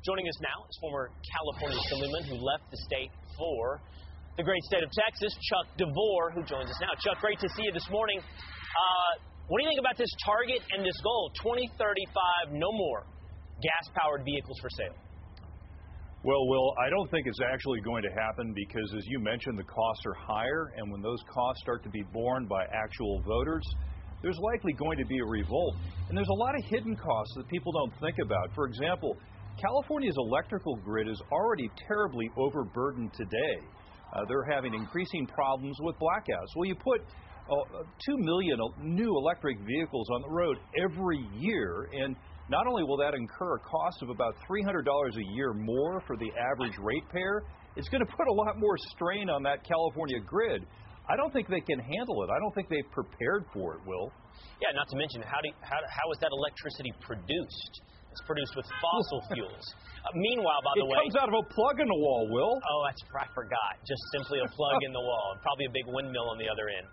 Joining us now is former California Assemblyman who left the state for the great state of Texas, Chuck DeVore, who joins us now. Chuck, great to see you this morning. What do you think about this target and this goal, 2035, no more gas-powered vehicles for sale? Well, Will, I don't think it's actually going to happen because, as you mentioned, the costs are higher, and when those costs start to be borne by actual voters, there's likely going to be a revolt. And there's a lot of hidden costs that people don't think about. For example, California's electrical grid is already terribly overburdened today. They're having increasing problems with blackouts. Well, you put 2 million new electric vehicles on the road every year, and not only will that incur a cost of about $300 a year more for the average ratepayer, it's going to put a lot more strain on that California grid. I don't think they can handle it. I don't think they've prepared for it, Will. Yeah, not to mention, how is that electricity produced? It's produced with fossil fuels. Meanwhile, by the way... It comes out of a plug in the wall, Will. Oh, I forgot. Just simply a plug in the wall, and probably a big windmill on the other end.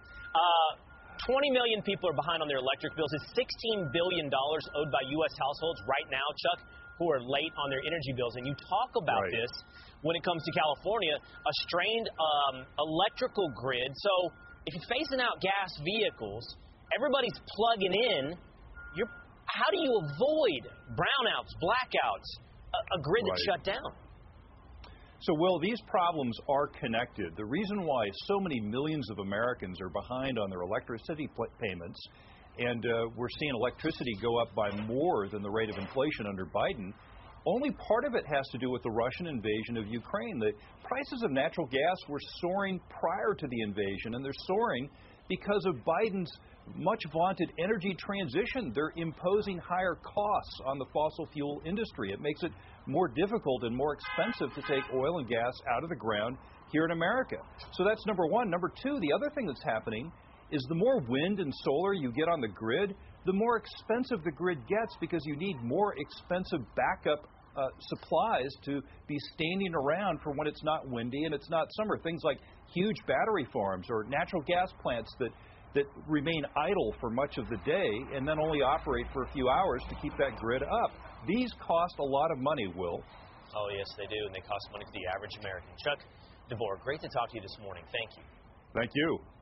20 million people are behind on their electric bills. It's $16 billion owed by U.S. households right now, Chuck, who are late on their energy bills. And you talk about this when it comes to California, a strained electrical grid. So if you're phasing out gas vehicles, everybody's plugging in. How do you avoid brownouts, blackouts, a grid that's shut down? So, Will, these problems are connected. The reason why so many millions of Americans are behind on their electricity payments, and we're seeing electricity go up by more than the rate of inflation under Biden, only part of it has to do with the Russian invasion of Ukraine. The prices of natural gas were soaring prior to the invasion, and they're soaring because of Biden's much vaunted energy transition. They're imposing higher costs on the fossil fuel industry. It makes it more difficult and more expensive to take oil and gas out of the ground here in America. So that's number one. Number two, the other thing that's happening is the more wind and solar you get on the grid, the more expensive the grid gets because you need more expensive backup supplies to be standing around for when it's not windy and it's not summer. Things like huge battery farms or natural gas plants that remain idle for much of the day and then only operate for a few hours to keep that grid up. These cost a lot of money, Will. Oh, yes, they do, and they cost money to the average American. Chuck DeVore, great to talk to you this morning. Thank you. Thank you.